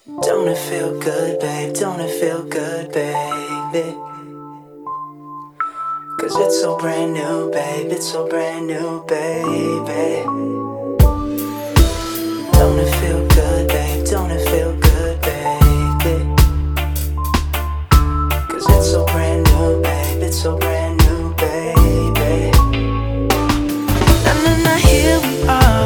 Don't it feel good, babe? Don't it feel good, baby? Cause it's so brand new, babe. It's so brand new, baby. Don't it feel good, babe? Don't it feel good, baby? Cause it's so brand new, babe. It's so brand new, baby. And then here we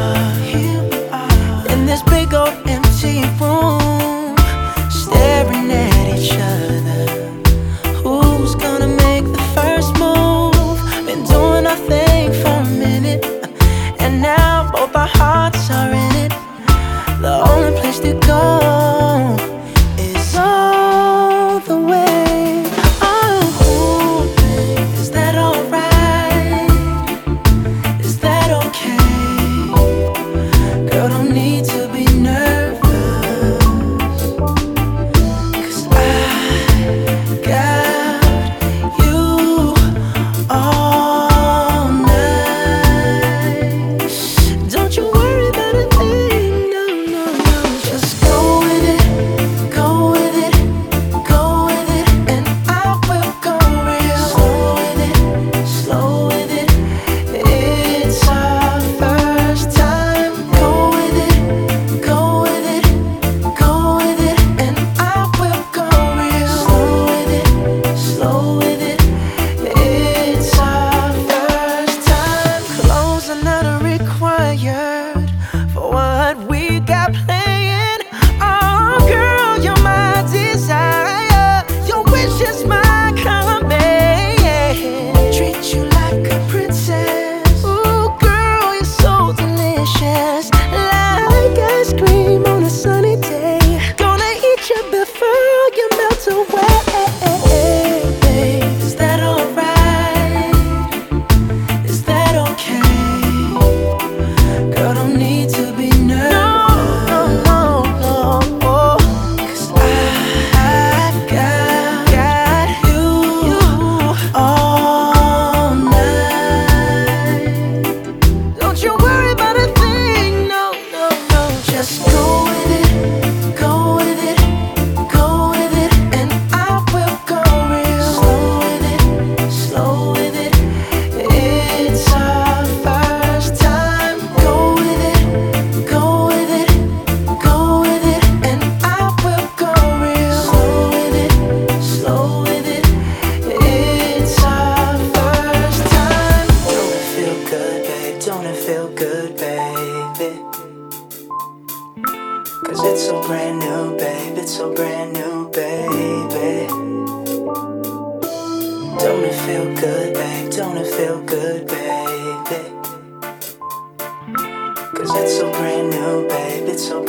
are, in this big old empty room, staring at each other. Who's gonna make the first move? Been doing our thing for a minute, and now both our hearts are in it. The only place to go is all the way. Oh, babe, is that alright? Is that okay? Girl, don't need to be nervous, 'cause I got you all night. Don't you worry about a thing, no, no, no. Just go with it, go with it, go with it, and I will go real slow with it, slow with it. It's our first time. Go with it, go with it, go with it, and I will go real slow with it, slow with it. It's our first time. Clothes are not required for what we got playing. Oh, girl, you're my desire. Your wish is my command. Treat you like a princess. Ooh, girl, you're so delicious. Like ice cream on a sunny day. Gonna eat you before you melt away. Is that alright? Is that okay? Girl, don't need to be nervous. No, no, no, no. 'Cause I got you all night. Don't you worry about a thing, no, no, no. Just go with it, go with it, go with it, and I will go real slow with it, slow with it. It's our first time. Go with it, go with it, go with it, and I will go real slow with it, slow with it. It's our first time. Don't it feel good, babe? Don't it feel good, baby? Cause it's so brand new, babe. It's so brand new, baby. Don't it feel good, babe? Don't it feel good, baby? Cause it's so brand new, babe. It's so